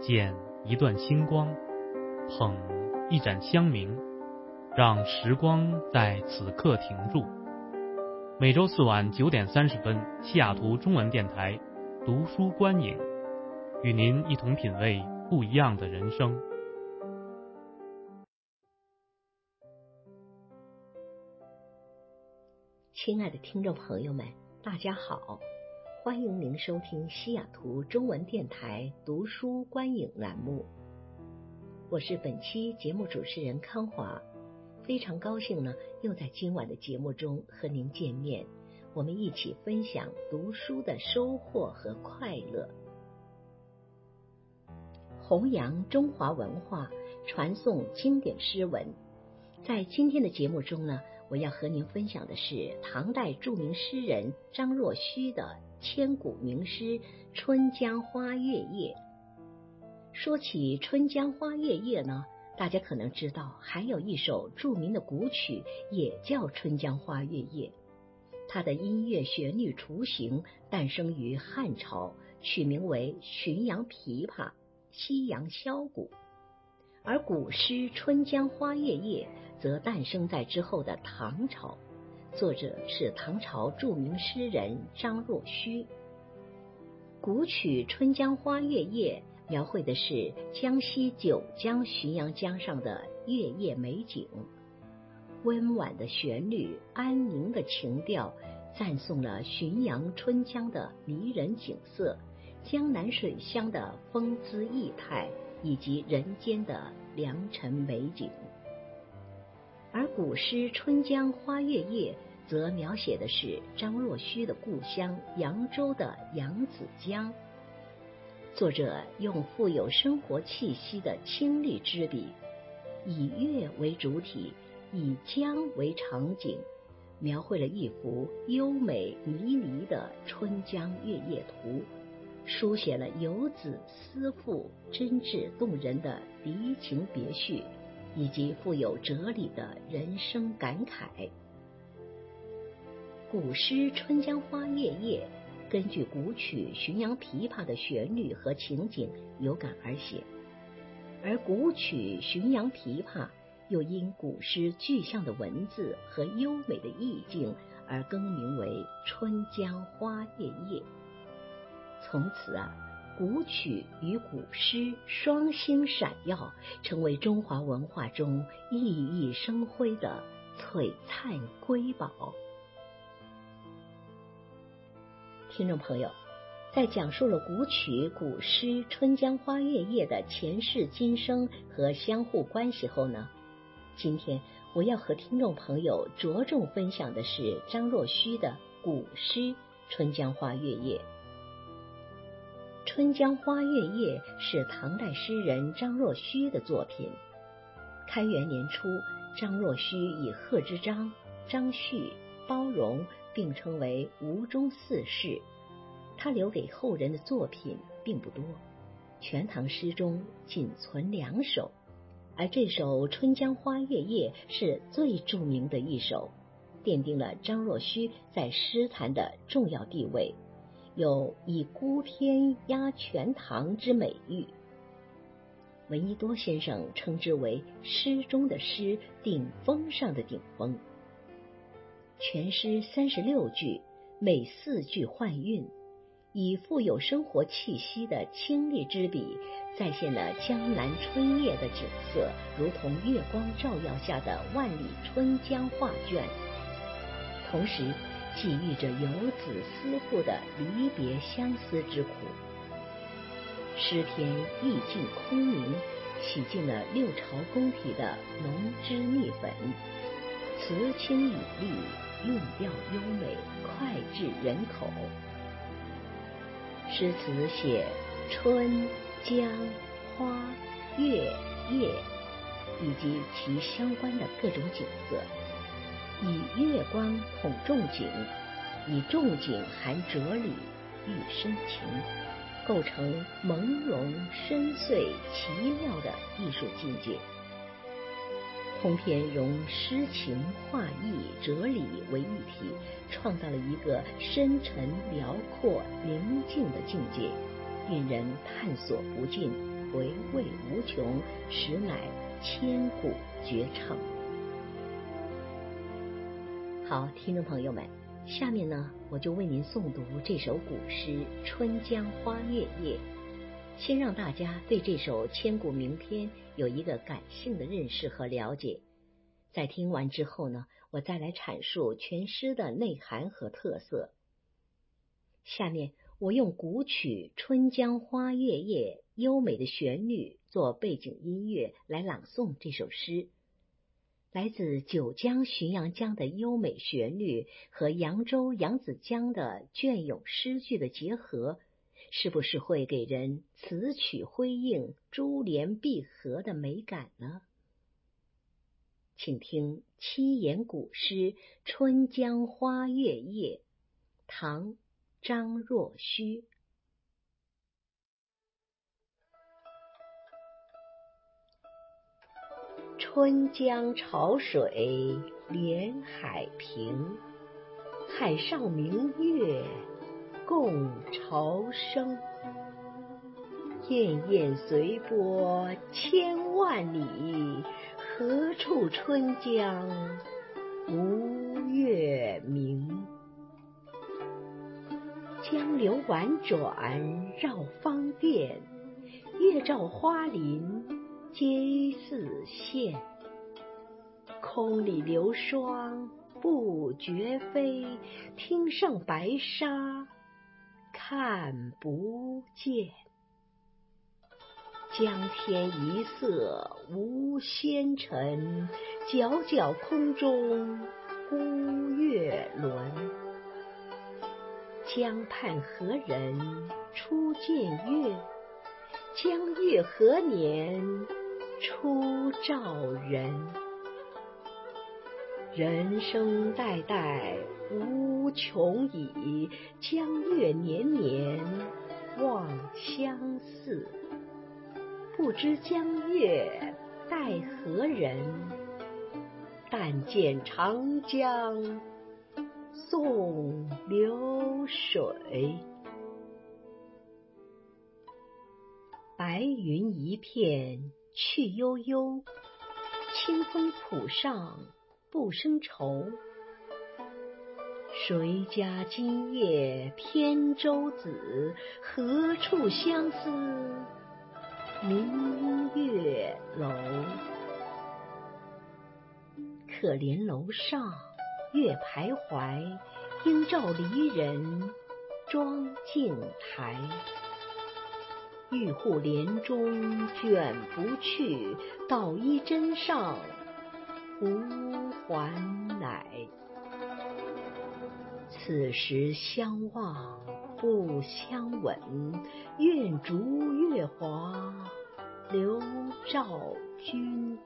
捡一段星光，捧一盏香茗，让时光在此刻停住。每周四晚9点30分，西雅图中文电台读书观影，与您一同品味不一样的人生。 亲爱的听众朋友们，大家好，欢迎您收听西雅图中文电台读书观影栏目。我是本期节目主持人康华，非常高兴呢，又在今晚的节目中和您见面，我们一起分享读书的收获和快乐，弘扬中华文化，传颂经典诗文。在今天的节目中呢，我要和您分享的是唐代著名诗人张若虚的千古名诗《春江花月夜》。说起《春江花月夜》呢，大家可能知道还有一首著名的古曲也叫《春江花月夜》，它的音乐旋律雏形诞生于汉朝，取名为浔阳琵琶，西洋箫鼓。而古诗《春江花月夜》则诞生在之后的唐朝，作者是唐朝著名诗人张若虚。古曲《春江花月夜》描绘的是江西九江浔阳江上的月夜美景，温婉的旋律，安宁的情调，赞颂了浔阳春江的迷人景色，江南水乡的风姿意态，以及人间的良辰美景。而古诗《春江花月夜》则描写的是张若虚的故乡扬州的扬子江。作者用富有生活气息的清丽之笔，以月为主体，以江为场景，描绘了一幅优美迷离的春江月夜图，书写了游子思妇真挚动人的离情别绪，以及富有哲理的人生感慨。古诗《春江花月夜》根据古曲浔阳琵琶的旋律和情景有感而写，而古曲浔阳琵琶又因古诗具象的文字和优美的意境而更名为《春江花月夜》。从此古曲与古诗双星闪耀，成为中华文化中熠熠生辉的璀璨瑰宝。听众朋友，在讲述了古曲古诗《春江花月夜》的前世今生和相互关系后呢，今天我要和听众朋友着重分享的是张若虚的古诗《春江花月夜》。《春江花月夜》是唐代诗人张若虚的作品。开元年初，张若虚以贺知章、张旭、包容并称为吴中四士。他留给后人的作品并不多，全唐诗中仅存2首，而这首《春江花月夜》是最著名的一首，奠定了张若虚在诗坛的重要地位，有以孤天压全唐之美誉。闻一多先生称之为诗中的诗，顶峰上的顶峰。全诗36句，每4句换韵，以富有生活气息的清丽之笔，再现了江南春夜的景色，如同月光照耀下的万里春江画卷，同时寄寓着游子思妇的离别相思之苦。诗篇意境空明，洗净了六朝宫体的浓脂蜜粉，词清语丽，韵调优美，脍炙人口。诗词写春、江、花、月、夜以及其相关的各种景色，以月光捧重景，以重景含哲理，喻深情，构成朦胧深邃奇妙的艺术境界。通篇融诗情画意哲理为一体，创造了一个深沉辽阔宁静的境界，令人探索不尽， 回味无穷，实乃千古绝唱。好，听众朋友们，下面呢，我就为您诵读这首古诗《春江花月夜》，先让大家对这首千古名篇有一个感性的认识和了解。在听完之后呢，我再来阐述全诗的内涵和特色。下面我用古曲《春江花月夜》优美的旋律做背景音乐来朗诵这首诗。来自九江浔阳江的优美旋律和扬州扬子江的隽永诗句的结合，是不是会给人此曲辉映、珠联璧合的美感呢？请听七言古诗《春江花月夜》，唐·张若虚。春江潮水连海平，海上明月共潮生。滟滟随波千万里，何处春江无月明？江流宛转绕芳甸，月照花林皆似霰。空里流霜不觉飞，汀上白沙看不见。江天一色无纤尘，皎皎空中孤月轮。江畔何人初见月？江月何年初照人？人生代代无穷已，江月年年望相似。不知江月待何人？但见长江送流水。白云一片去悠悠，清风浦上不胜愁。谁家今夜扁舟子？何处相思明月楼？可怜楼上月徘徊，应照离人妆镜台。玉户帘中卷不去，捣衣砧上无还来。此时相望不相吻，愿逐月华流照君。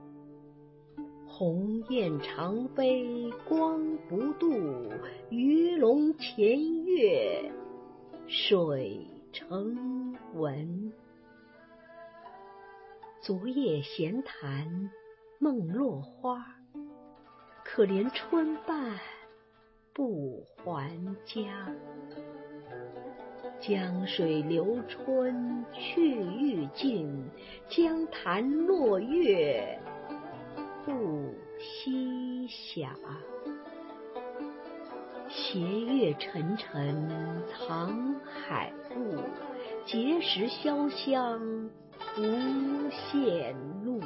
鸿雁长飞光不度，鱼龙潜跃水成文。昨夜闲谈梦落花，可怜春半不还家。江水流春去欲尽，江潭落月不西霞。斜月沉沉藏海雾，碣石潇湘无限路。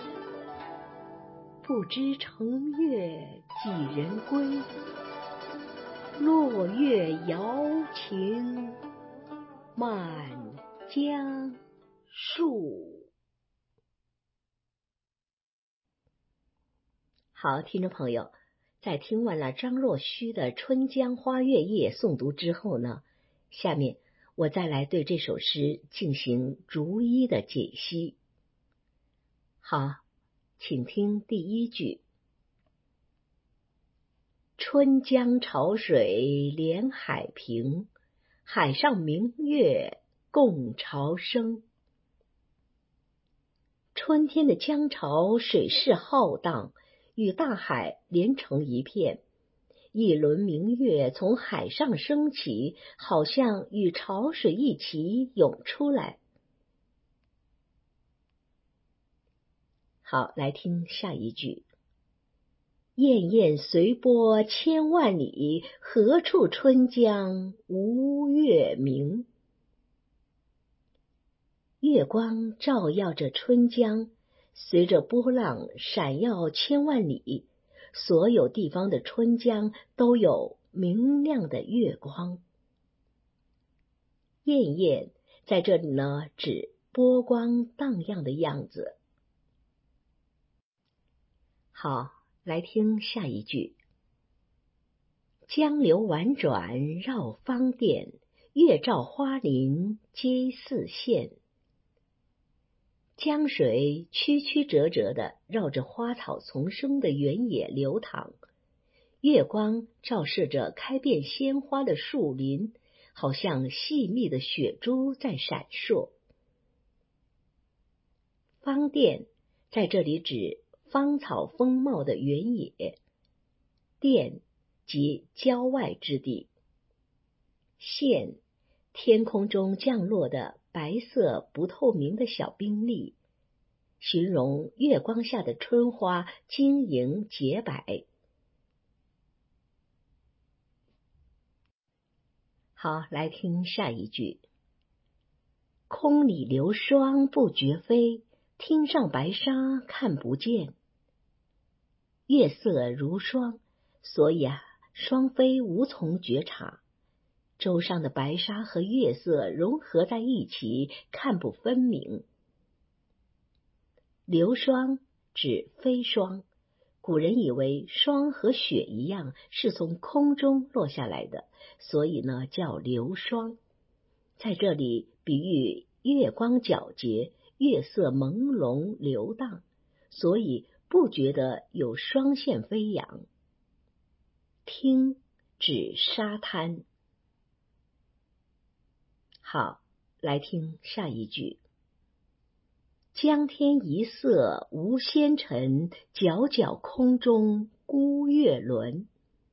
不知乘月几人归？落月摇情满江树。好，听众朋友，在听完了张若虚的《春江花月夜》诵读之后呢，下面我再来对这首诗进行逐一的解析。好，请听第一句：春江潮水连海平，海上明月共潮生。春天的江潮水势浩荡，与大海连成一片，一轮明月从海上升起，好像与潮水一起涌出来。 好，来听下一句。滟滟随波千万里，何处春江无月明？月光照耀着春江，随着波浪闪耀千万里，所有地方的春江都有明亮的月光。滟滟在这里呢，指波光荡漾的样子。好，来听下一句。江流宛转绕芳甸，月照花林皆似霰。江水曲曲折折地绕着花草丛生的原野流淌，月光照射着开遍鲜花的树林，好像细密的雪珠在闪烁。芳甸在这里指芳草丰茂的原野，甸即郊外之地，霰天空中降落的白色不透明的小冰粒，形容月光下的春花晶莹洁白。好，来听下一句。空里流霜不觉飞，汀上白沙看不见。月色如霜，所以双飞无从觉察。洲上的白沙和月色融合在一起，看不分明。流霜指飞霜，古人以为霜和雪一样是从空中落下来的，所以呢叫流霜。在这里比喻月光皎洁，月色朦胧流荡，所以不觉得有霜线飞扬。汀指沙滩。好，来听下一句。江天一色无纤尘，皎皎空中孤月轮。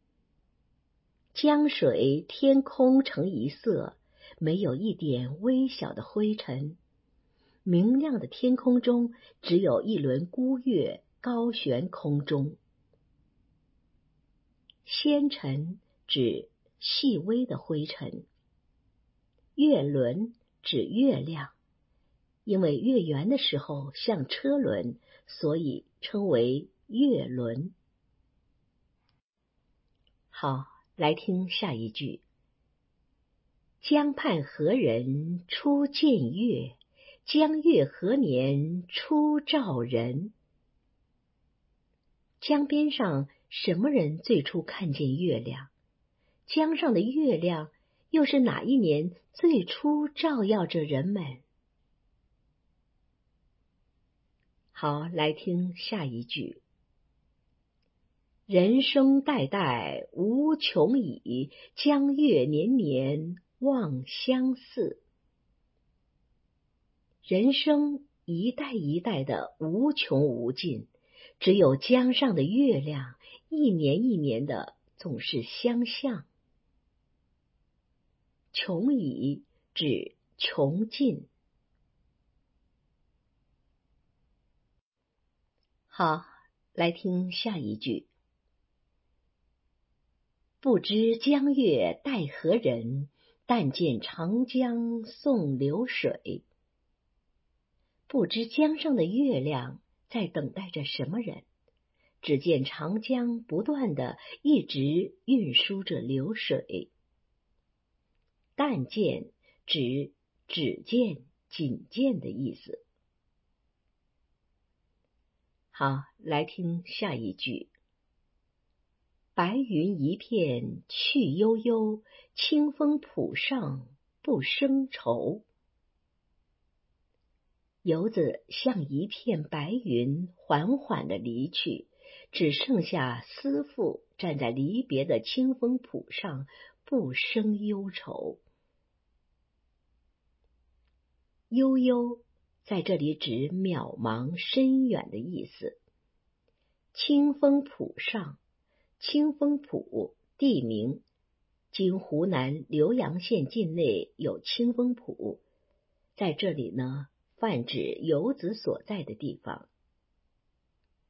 江水天空成一色，没有一点微小的灰尘，明亮的天空中只有一轮孤月高悬空中。纤尘指细微的灰尘，月轮指月亮，因为月圆的时候像车轮，所以称为月轮。好，来听下一句。江畔何人初见月？江月何年初照人？江边上什么人最初看见月亮？江上的月亮又是哪一年最初照耀着人们？好，来听下一句。人生代代无穷已，江月年年望相似。人生一代一代的无穷无尽，只有江上的月亮一年一年的总是相像。穷已指穷尽。好，来听下一句。不知江月待何人？但见长江送流水。不知江上的月亮在等待着什么人？只见长江不断地一直运输着流水。但见指只见、仅见的意思。好，来听下一句。白云一片去悠悠，清风浦上不生愁。游子像一片白云缓缓地离去，只剩下思妇站在离别的清风浦上，不生忧愁。悠悠在这里指渺茫深远的意思。清风浦上，清风浦地名，今湖南浏阳县境内有清风浦，在这里呢，泛指游子所在的地方。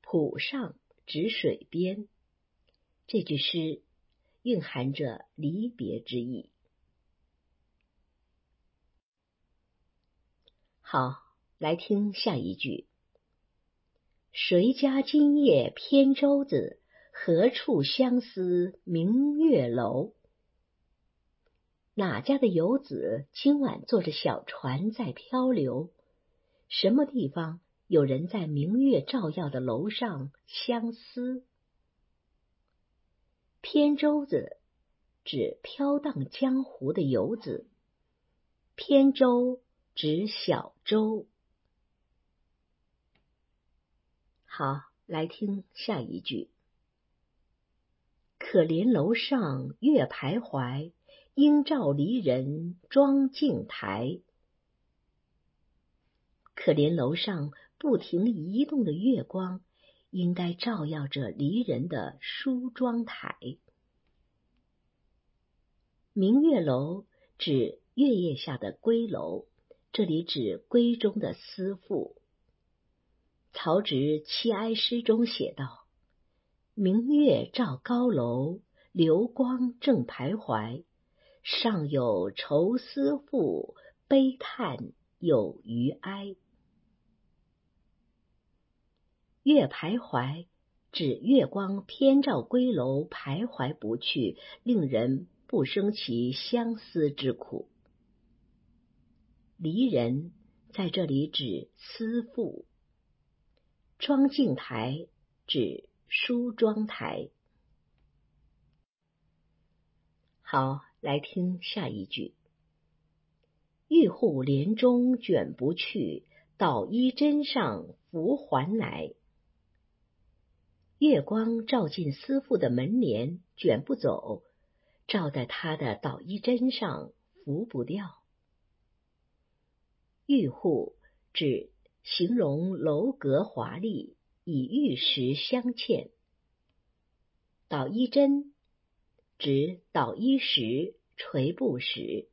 浦上指水边。这句诗蕴含着离别之意。好，来听下一句。谁家今夜扁舟子，何处相思明月楼？哪家的游子今晚坐着小船在漂流？什么地方有人在明月照耀的楼上相思？扁舟子指飘荡江湖的游子，扁舟指小舟。好，来听下一句。可怜楼上月徘徊，应照离人妆镜台。可怜楼上不停移动的月光，应该照耀着离人的梳妆台。明月楼指月夜下的闺楼，这里指闺中的思妇。曹植七哀诗中写道：明月照高楼，流光正徘徊，上有愁思妇，悲叹有余哀。月徘徊指月光偏照闺楼，徘徊不去，令人不生其相思之苦。离人在这里指思妇。妆镜台指梳妆台。好，来听下一句。玉户帘中卷不去，捣衣砧上拂还来。月光照进思妇的门帘，卷不走，照在她的捣衣砧上，拂不掉。玉户指形容楼阁华丽，以玉石镶嵌。捣衣砧指捣衣石、捶布石。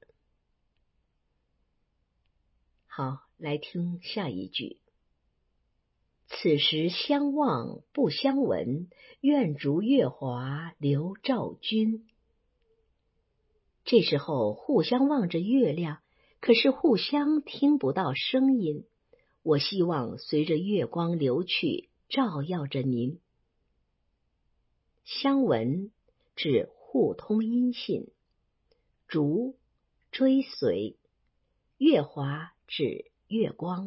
好，来听下一句。此时相望不相闻，愿逐月华流照君。这时候互相望着月亮，可是互相听不到声音。我希望随着月光流去，照耀着您。相闻指互通音信，逐追随，月华指月光。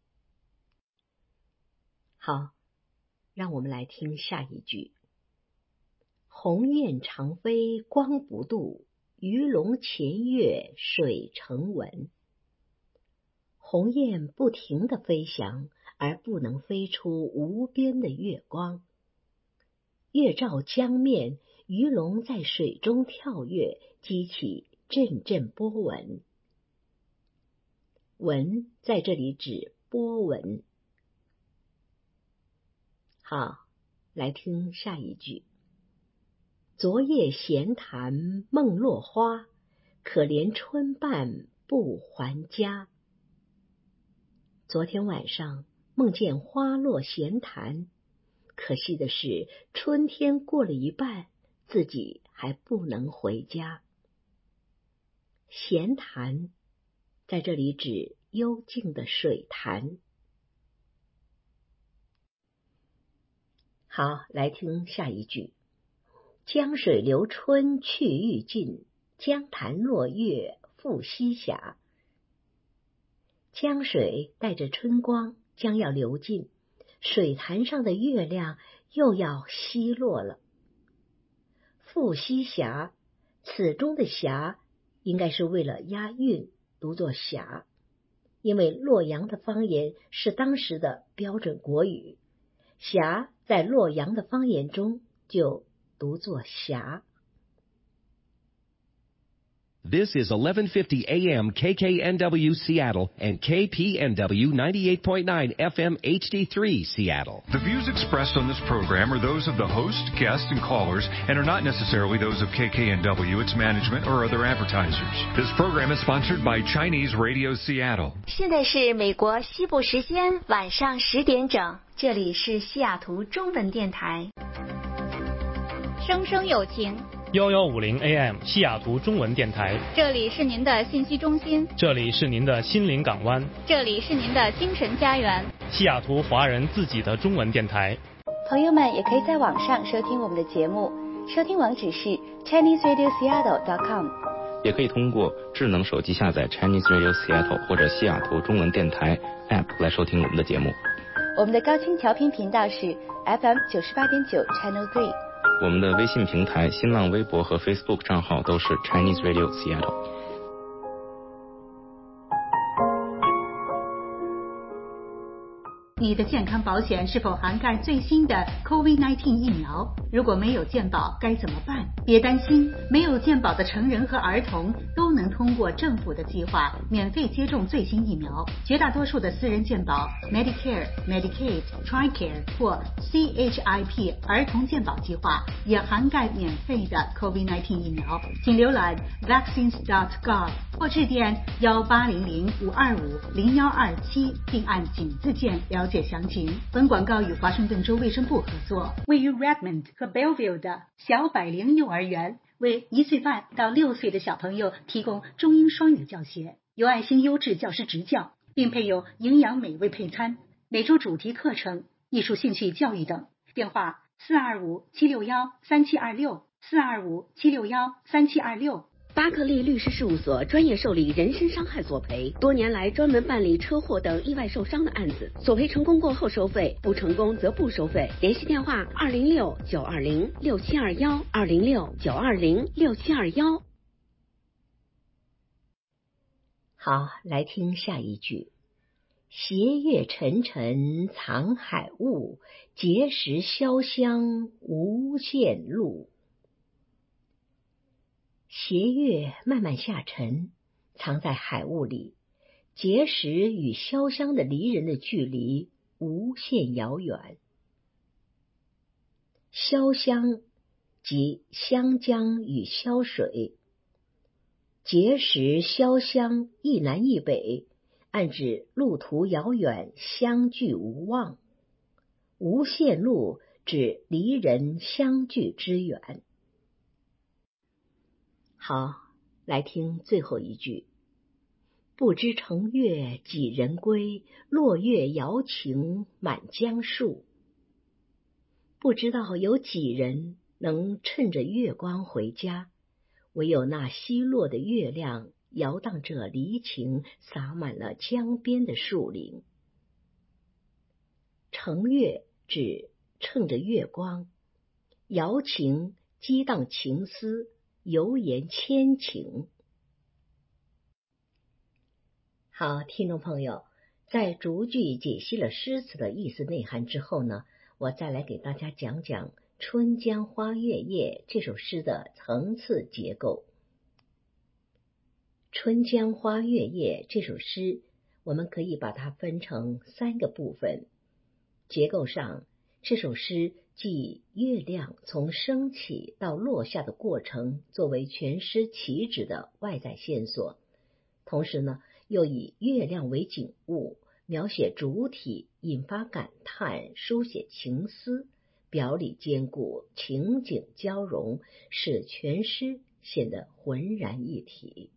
好，让我们来听下一句。鸿雁长飞光不度，鱼龙潜跃水成文。鸿雁不停地飞翔，而不能飞出无边的月光。月照江面，鱼龙在水中跳跃，激起阵阵波纹。纹在这里指波纹。好，来听下一句。昨夜闲谈梦落花，可怜春半不还家。昨天晚上梦见花落闲谈，可惜的是春天过了一半，自己还不能回家。闲谈在这里指幽静的水潭。好，来听下一句。江水流春去欲尽，江潭落月复西斜。江水带着春光将要流尽，水潭上的月亮又要西落了。复西斜，此中的斜应该是为了押韵，读作霞，因为洛阳的方言是当时的标准国语，霞在洛阳的方言中就读作霞。 This is 1150 AM KKNW Seattle and KPNW 98.9 FM HD3 Seattle. The views expressed on this program are those of the host, guests, and callers and are not necessarily those of KKNW, its management, or other advertisers. This program is sponsored by Chinese Radio Seattle. 现在是美国西部时间晚上10点整。 这里是西雅图中文电台， 生生有情。 1150 AM 西雅图中文电台， 这里是您的信息中心， 这里是您的心灵港湾， 这里是您的精神家园， 西雅图华人自己的中文电台。 朋友们也可以在网上收听我们的节目，收听网址是 ChineseRadioSeattle.com， 也可以通过智能手机下载 Chinese Radio Seattle 或者西雅图中文电台 App 来收听我们的节目。 我们的高清调频频道是 FM 98.9 Channel 3。 我们的微信平台、新浪微博和 Facebook 账号都是 Chinese Radio Seattle。 你的健康保险是否涵盖最新的 COVID-19 疫苗？如果没有健保该怎么办？别担心，没有健保的成人和儿童都能通过政府的计划免费接种最新疫苗。绝大多数的私人健保 Medicare、Medicaid、TRICARE 或 CHIP 儿童健保计划也涵盖免费的 COVID-19 疫苗。请浏览 vaccines.gov 或致电1800-525-0127并按井字键了解详情。本广告与华盛顿州卫生部合作，位于 Redmond 和 Belleville 的小百灵幼儿园为1岁半到6岁的小朋友提供中英双语教学，由爱心优质教师执教，并配有营养美味配餐，每周主题课程、艺术兴趣教育等。电话425-761-3726 425-761-3726。 巴克利律师事务所专业受理人身伤害索赔，多年来专门办理车祸等意外受伤的案子，索赔成功过后收费，不成功则不收费。联系电话206-920-6721 206-920-6721。好，来听下一句：斜月沉沉藏海雾，碣石潇湘无限路。斜月慢慢下沉，藏在海雾里，碣石与潇湘的离人的距离无限遥远。潇湘即湘江与潇水，碣石、潇湘一南一北，暗指路途遥远，相距无望。无限路指离人相距之远。好，来听最后一句：不知乘月几人归，落月摇情满江树。不知道有几人能趁着月光回家，唯有那西落的月亮摇荡着离情，洒满了江边的树林。乘月指趁着月光，摇情激荡情思，油盐千情。好，听众朋友，在逐句解析了诗词的意思内涵之后呢，我再来给大家讲讲《春江花月夜》这首诗的层次结构。《春江花月夜》这首诗，我们可以把它分成3个部分。结构上，这首诗即月亮从升起到落下的过程作为全诗起止的外在线索，同时呢，又以月亮为景物，描写主体，引发感叹，书写情思，表里兼顾，情景交融，使全诗显得浑然一体。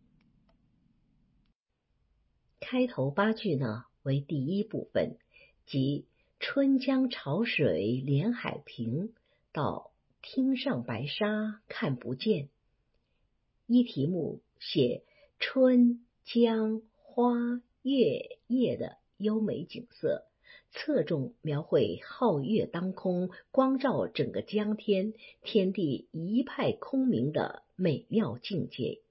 开头8句呢为第一部分，即春江潮水连海平，到汀上白沙看不见。依题目写春江花月夜的优美景色，侧重描绘皓月当空，光照整个江天，天地一派空明的美妙境界。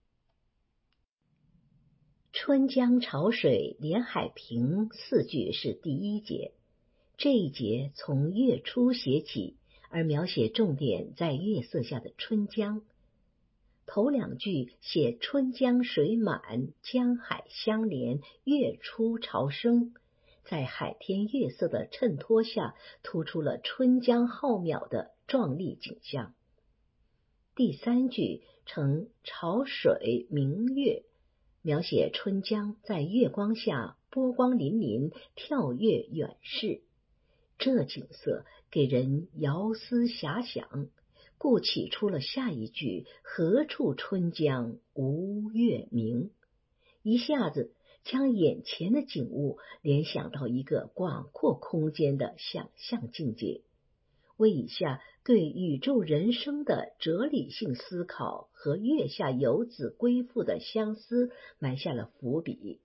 春江潮水连海平4句是第1节，这一节从月初写起，而描写重点在月色下的春江。头2句写春江水满，江海相连，月出潮生，在海天月色的衬托下，突出了春江浩渺的壮丽景象。第3句呈潮水明月，描写春江在月光下波光粼粼，跳跃远视。 这景色给人遥思遐想，故起出了下一句何处春江无月明，一下子将眼前的景物联想到一个广阔空间的想象境界，为以下对宇宙人生的哲理性思考和月下游子归父的相思埋下了伏笔。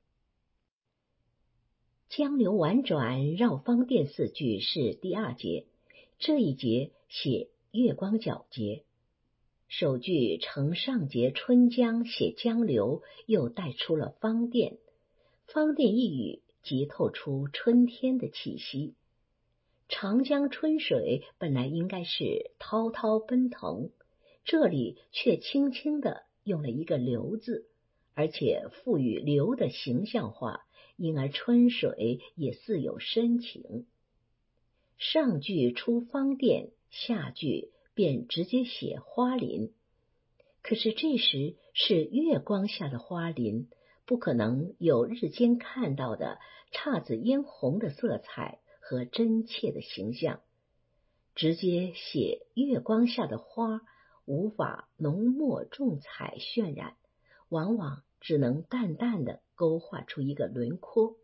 江流婉转绕芳甸四句是第二节，这一节写月光皎洁。首句承上节春江写江流，又带出了芳甸。芳甸一语即透出春天的气息。长江春水本来应该是滔滔奔腾，这里却轻轻地用了一个流字，而且赋予流的形象化，因而春水也似有深情。上句出芳甸，下句便直接写花林。可是这时是月光下的花林，不可能有日间看到的姹紫嫣红的色彩和真切的形象，直接写月光下的花，无法浓墨重彩渲染，往往只能淡淡的勾画出一个轮廓。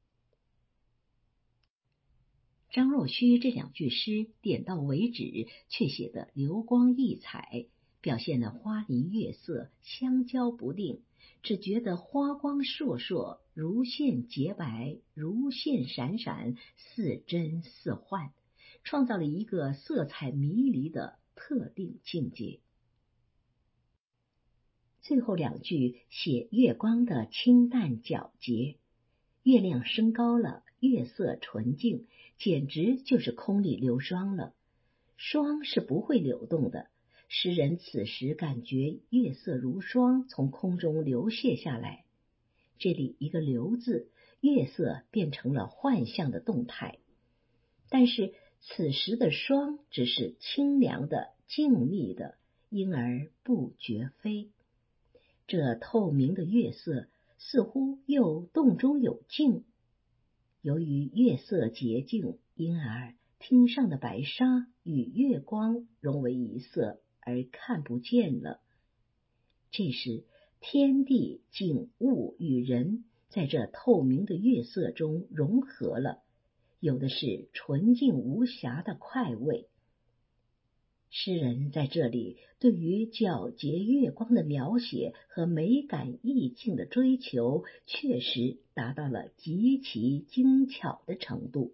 张若虚这两句诗点到为止，却写得流光溢彩，表现了花林月色相交不定，只觉得花光烁烁，如线洁白，如线闪闪，似真似幻，创造了一个色彩迷离的特定境界。最后两句写月光的清淡皎洁，月亮升高了，月色纯净，简直就是空里流霜了。霜是不会流动的，诗人此时感觉月色如霜从空中流泻下来，这里一个流字，月色变成了幻象的动态。但是此时的霜只是清凉的、静谧的，因而不觉飞。这透明的月色似乎又动中有静，由于月色洁净，因而汀上的白纱与月光融为一色，而看不见了。这时天地景物与人在这透明的月色中融合了，有的是纯净无瑕的快慰。诗人在这里对于皎洁月光的描写和美感意境的追求，确实达到了极其精巧的程度。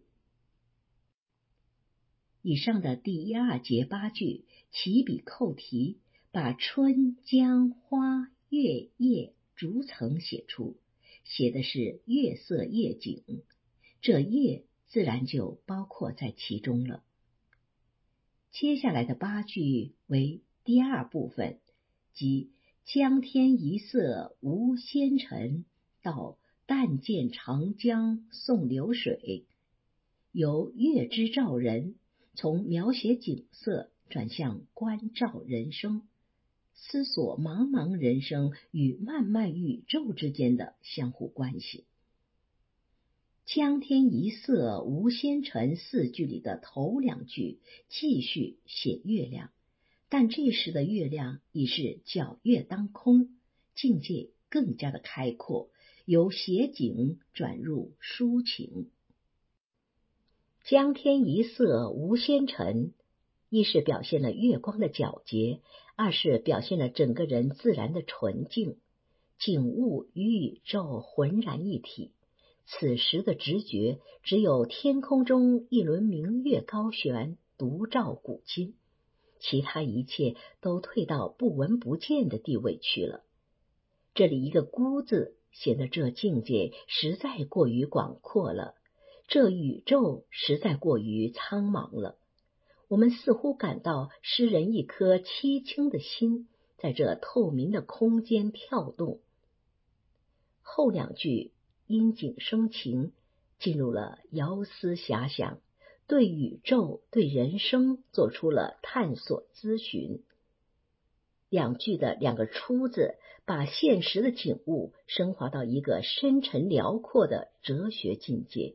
以上的第2节8句起笔扣题，把春江花月夜逐层写出，写的是月色夜景，这夜自然就包括在其中了。接下来的8句为第2部分，即江天一色无纤尘，到但见长江送流水，由月之照人，从描写景色转向关照人生，思索茫茫人生与漫漫宇宙之间的相互关系。江天一色无纤尘4句里的头2句继续写月亮，但这时的月亮已是皎月当空，境界更加的开阔，由写景转入抒情。江天一色无纤尘，一是表现了月光的皎洁，二是表现了整个人自然的纯净，景物与宇宙浑然一体。此时的直觉只有天空中一轮明月高悬，独照古今，其他一切都退到不闻不见的地位去了。这里一个孤字，显得这境界实在过于广阔了，这宇宙实在过于苍茫了。我们似乎感到诗人一颗凄清的心在这透明的空间跳动。后2句因景生情，进入了遥思遐想，对宇宙对人生做出了探索咨询。2句的2个出字，把现实的景物升华到一个深沉辽阔的哲学境界，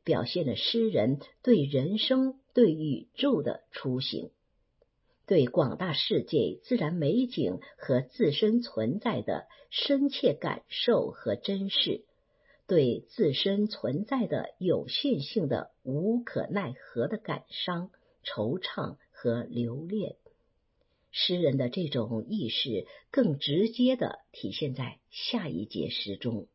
表现了诗人对人生、对宇宙的初醒，对广大世界自然美景和自身存在的深切感受和珍视，对自身存在的有限性的无可奈何的感伤、惆怅和留恋。诗人的这种意识更直接地体现在下一节诗中。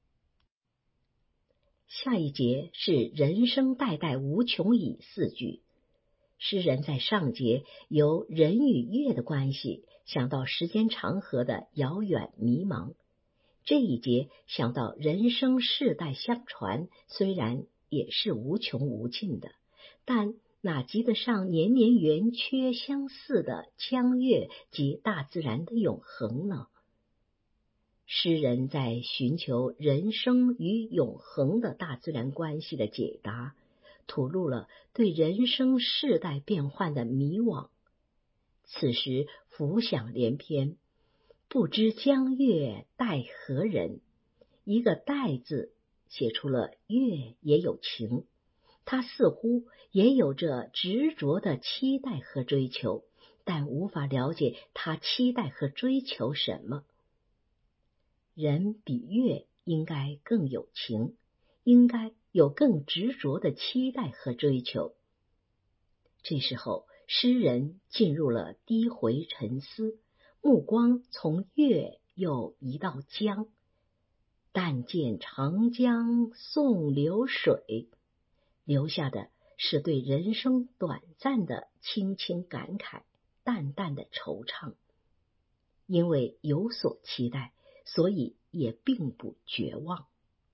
下一节是人生代代无穷已4句。诗人在上节由人与月的关系想到时间长河的遥远迷茫，这一节想到人生世代相传，虽然也是无穷无尽的，但哪及得上年年圆缺相似的江月及大自然的永恒呢？诗人在寻求人生与永恒的大自然关系的解答，吐露了对人生世代变幻的迷惘。此时浮想联翩，不知江月待何人？一个待字写出了月也有情，他似乎也有着执着的期待和追求，但无法了解他期待和追求什么。人比月应该更有情，应该有更执着的期待和追求。这时候，诗人进入了低回沉思，目光从月又移到江。但见长江送流水，留下的是对人生短暂的轻轻感慨，淡淡的惆怅。因为有所期待，所以也并不绝望。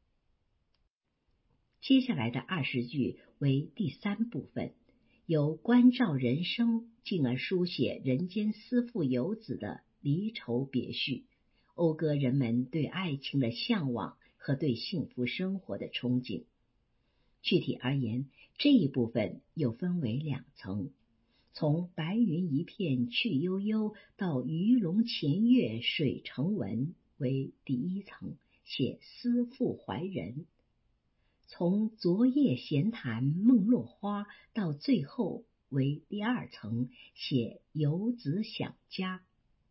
接下来的20句为第3部分，由关照人生，进而书写人间思妇游子的离愁别绪，讴歌人们对爱情的向往和对幸福生活的憧憬。具体而言，这一部分又分为2层，从白云一片去悠悠到鱼龙潜跃水成文为第1层，写思妇怀人；从昨夜闲谈梦落花到最后为第2层，写游子想家。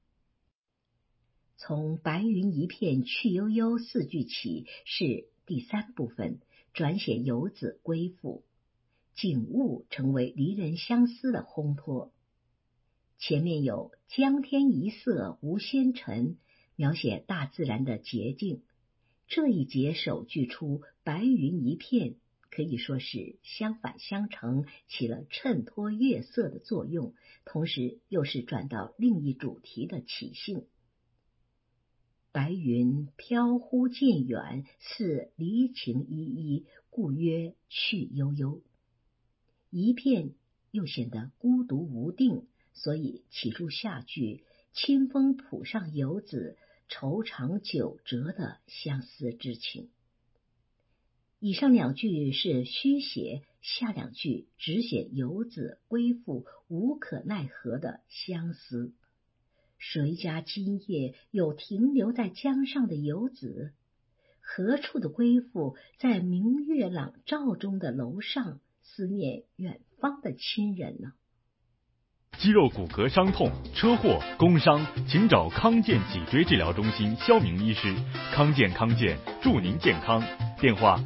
从白云一片去悠悠4句起是第3部分，转写游子归父，景物成为离人相思的烘托。前面有江天一色无纤尘，描写大自然的洁净。这一节首句出白云一片，可以说是相反相成，起了衬托月色的作用，同时又是转到另一主题的起兴。白云飘忽渐远，似离情依依，故曰去悠悠。一片又显得孤独无定，所以起入下句清风浦上游子，愁长久折的相思之情。以上2句是虚写，下2句只写游子归父无可奈何的相思。谁家今夜有停留在江上的游子？何处的归父在明月朗照中的楼上思念远方的亲人呢？ 肌肉骨骼伤痛、车祸、工伤，请找康健脊椎治疗中心肖明医师。康健祝您健康。电话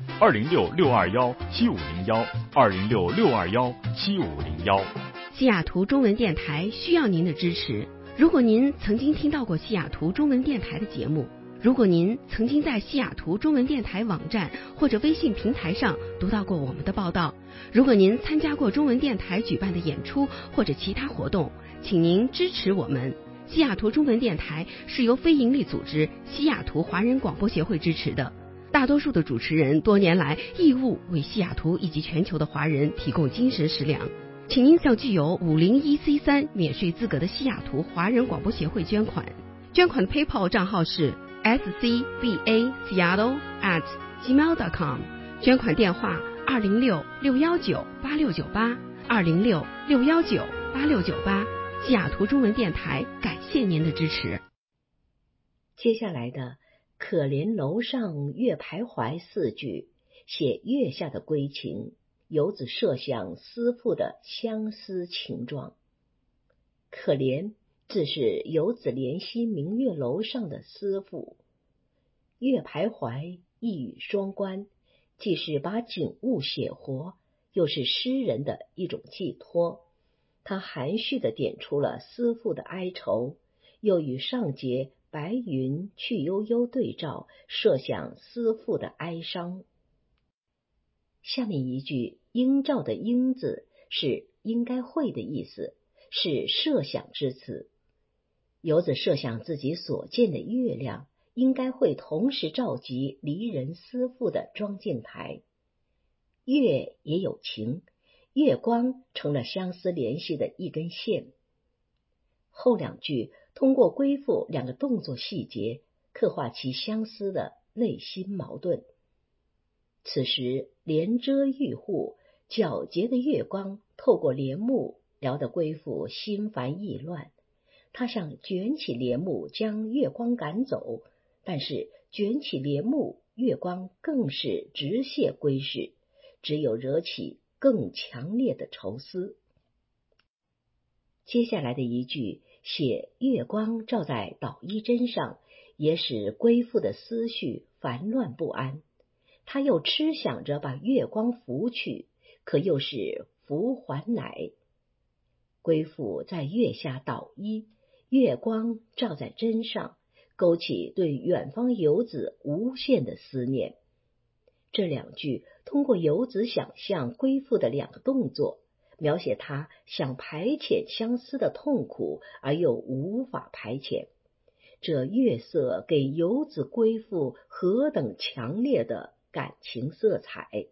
206-621-7501，206-621-7501。 西雅图中文电台需要您的支持。如果您曾经听到过西雅图中文电台的节目，如果您曾经在西雅图中文电台网站或者微信平台上读到过我们的报道，如果您参加过中文电台举办的演出或者其他活动，请您支持我们。西雅图中文电台是由非营利组织西雅图华人广播协会支持的，大多数的主持人多年来义务为西雅图以及全球的华人提供精神食粮。请您向具有501C3免税资格的西雅图华人广播协会捐款。捐款的 PayPal 账号是 scbaseattle@gmail.com， 捐款电话206-619-8698 206-619-8698。西雅图中文电台感谢您的支持。 接下来的可怜楼上月徘徊4句， 写月下的归情，游子设想思妇的相思情状。可怜自是游子怜惜明月楼上的思妇，月徘徊，一语双关，既是把景物写活，又是诗人的一种寄托。他含蓄地点出了思妇的哀愁，又与上节白云去悠悠对照，设想思妇的哀伤。下面一句应照的应字是应该会的意思，是设想之词。游子设想自己所见的月亮应该会同时照及离人思妇的妆镜台。月也有情，月光成了相思联系的一根线。后两句通过归赋两个动作细节，刻画其相思的内心矛盾。此时帘遮玉户，皎洁的月光透过帘幕，撩得归妇心烦意乱。他想卷起帘幕将月光赶走，但是卷起帘幕，月光更是直泻归室，只有惹起更强烈的愁思。接下来的一句写月光照在捣衣砧上，也使归妇的思绪烦乱不安。他又痴想着把月光拂去，可又是拂还来。归妇在月下捣衣，月光照在砧上，勾起对远方游子无限的思念。这两句通过游子想象归妇的两个动作，描写他想排遣相思的痛苦，而又无法排遣。这月色给游子归妇何等强烈的感情色彩。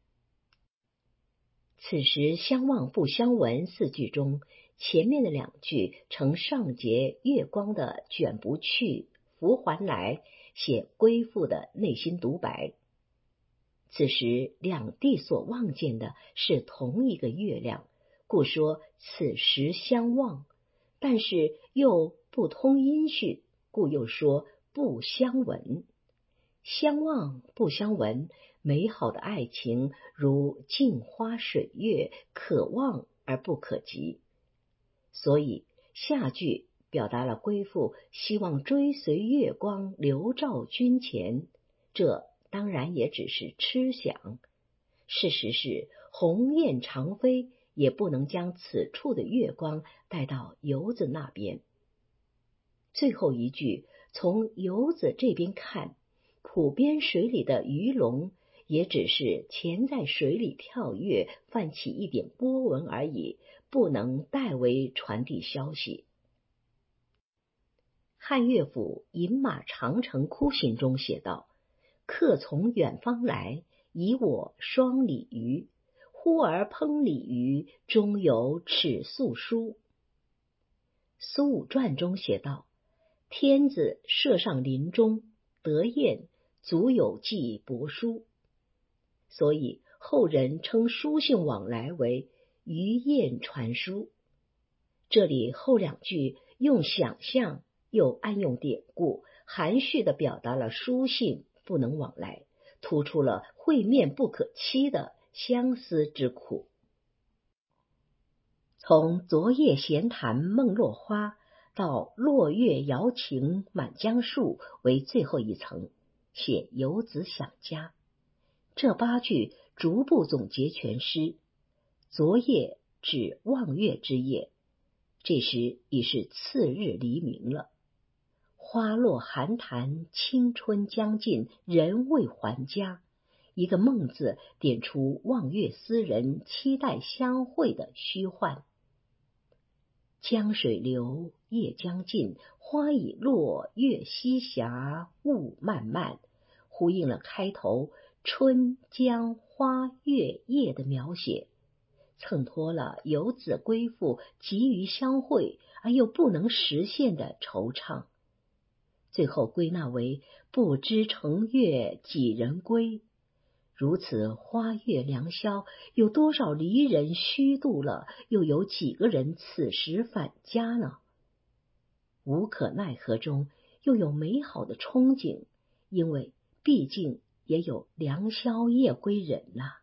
此时相望不相闻四句中，前面的两句呈上节月光的卷不去，拂还来，写归妇的内心独白。此时两地所望见的是同一个月亮，故说此时相望，但是又不通音序，故又说不相闻。相望不相闻，美好的爱情如镜花水月，可望而不可及。所以下句表达了归妇希望追随月光流照君前，这当然也只是痴想。事实是鸿雁长飞，也不能将此处的月光带到游子那边。最后一句从游子这边看，浦边水里的鱼龙也只是潜在水里跳跃，泛起一点波纹而已，不能代为传递消息。汉乐府《饮马长城哭行》中写道：客从远方来，以我双鲤鱼，忽而烹鲤鱼，中有尺素书。苏武传中写道：天子射上林中，得雁，足有寄帛书。所以后人称书信往来为鱼雁传书。这里后两句用想象又暗用典故，含蓄地表达了书信不能往来，突出了会面不可期的相思之苦。从昨夜闲谈梦落花到落月摇情满江树为最后一层，写游子想家。这八句逐步总结全诗。昨夜指望月之夜，这时已是次日黎明了。花落寒潭，青春将尽，人未还家。一个梦字点出望月思人期待相会的虚幻。江水流，夜将尽，花已落，月西斜，雾漫漫，呼应了开头春江花月夜的描写，衬托了游子归妇急于相会而又不能实现的惆怅。最后归纳为不知乘月几人归。如此花月良宵，有多少离人虚度了，又有几个人此时返家呢？无可奈何中又有美好的憧憬，因为毕竟也有良宵夜归人啦。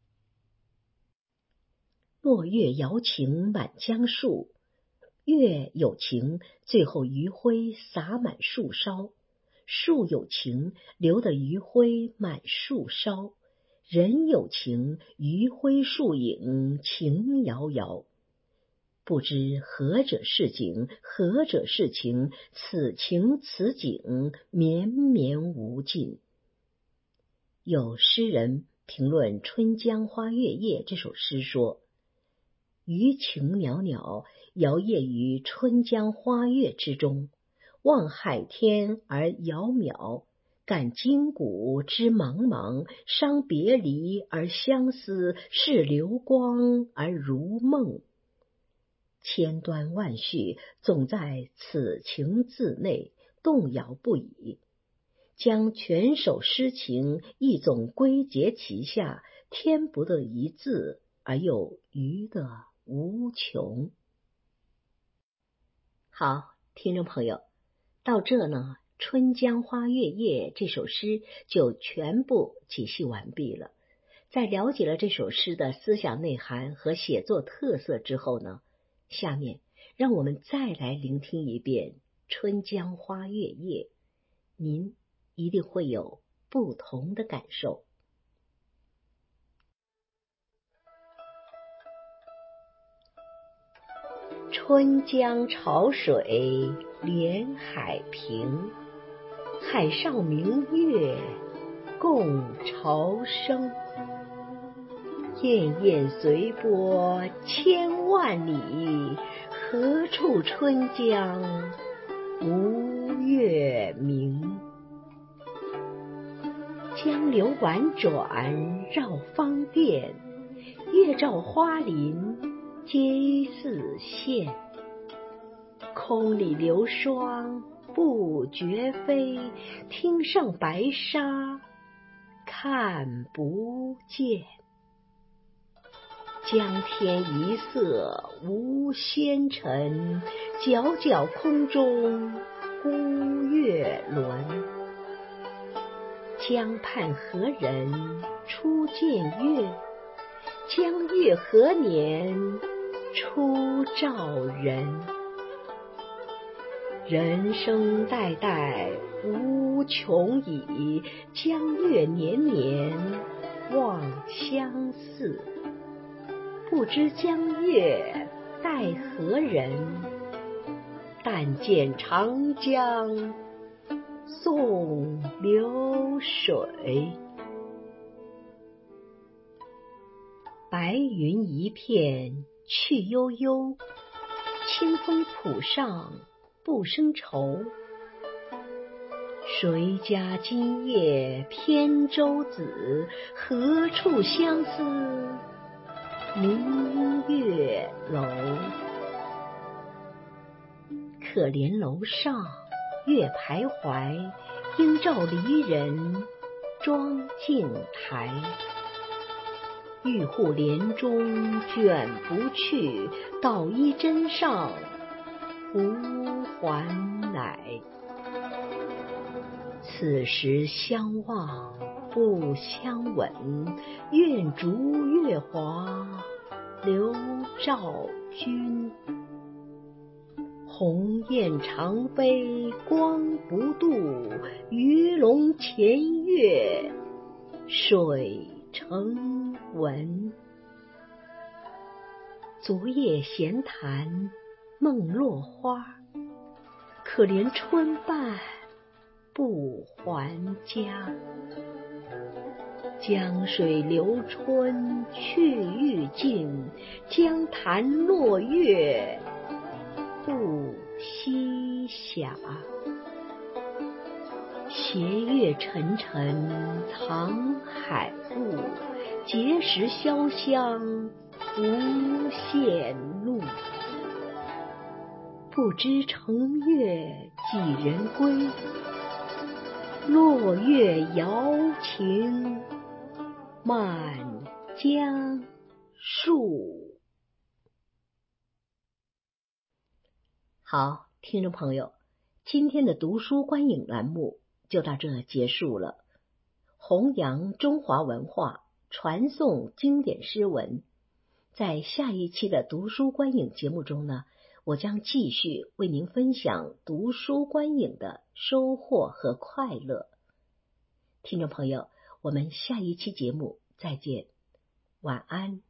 落月摇情满江树，月有情，最后余晖洒满树梢；树有情，留得余晖满树梢；人有情，余晖树影情遥遥。不知何者是景，何者是情，此情此景，绵绵无尽。有诗人评论《春江花月夜》这首诗说，余情袅袅，摇曳于春江花月之中，望海天而遥渺，感今古之茫茫，伤别离而相思，是流光而如梦。千端万绪总在此情字内，动摇不已。将全首诗情一总归结其下，添不得一字，而又余得无穷。好，听众朋友，到这呢，《春江花月夜》这首诗就全部解析完毕了。在了解了这首诗的思想内涵和写作特色之后呢，下面让我们再来聆听一遍《春江花月夜》，您一定会有不同的感受。春江潮水连海平，海上明月共潮生。滟滟随波千万里，何处春江无月明？江流宛转绕芳甸，月照花林皆似霰。空里流霜不觉飞，汀上白沙看不见。江天一色无纤尘，皎皎空中孤月轮。江畔何人初见月？江月何年初照人？人生代代无穷已，江月年年望相似。不知江月待何人？但见长江送流水。白云一片去悠悠，清风浦上不生愁。谁家今夜扁舟子？何处相思明月楼？可怜楼上月徘徊，应照离人妆镜台。玉户帘中卷不去，捣衣砧上拂还来。此时相望不相吻，愿逐月华流照君。鸿雁长飞光不度，鱼龙潜跃水成文。昨夜闲谈梦落花，可怜春半不还家。江水流春去欲尽，江潭落月不西霞。斜月沉沉藏海雾，碣石潇湘无限路。不知乘月几人归？落月摇情满江树。好，听众朋友，今天的读书观影栏目就到这结束了。 弘扬中华文化，传颂经典诗文。在下一期的读书观影节目中呢，我将继续为您分享读书观影的收获和快乐。听众朋友，我们下一期节目再见，晚安。